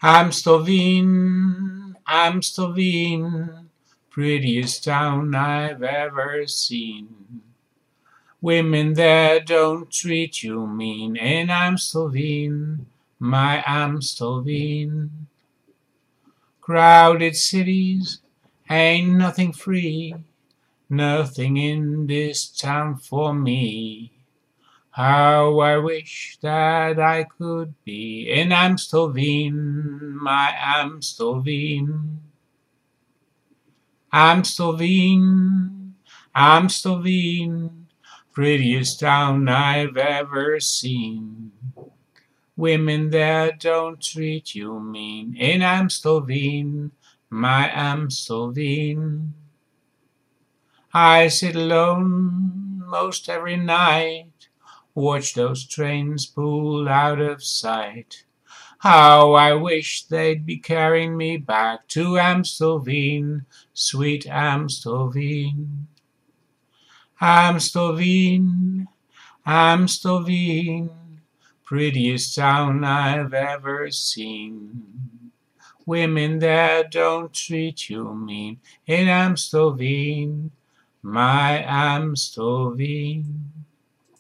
Amstelveen, prettiest town I've ever seen. Women there don't treat you mean in Amstelveen, my Amstelveen. Crowded cities ain't nothing free, nothing in this town for me. How I wish that I could be in Amstelveen, my Amstelveen. Amstelveen, Amstelveen, prettiest town I've ever seen. Women there don't treat you mean in Amstelveen, my Amstelveen. I sit alone most every night, watch those trains pull out of sight. How I wish they'd be carrying me back to Amstelveen, sweet Amstelveen. Amstelveen, Amstelveen, prettiest town I've ever seen. Women there don't treat you mean in Amstelveen, my Amstelveen.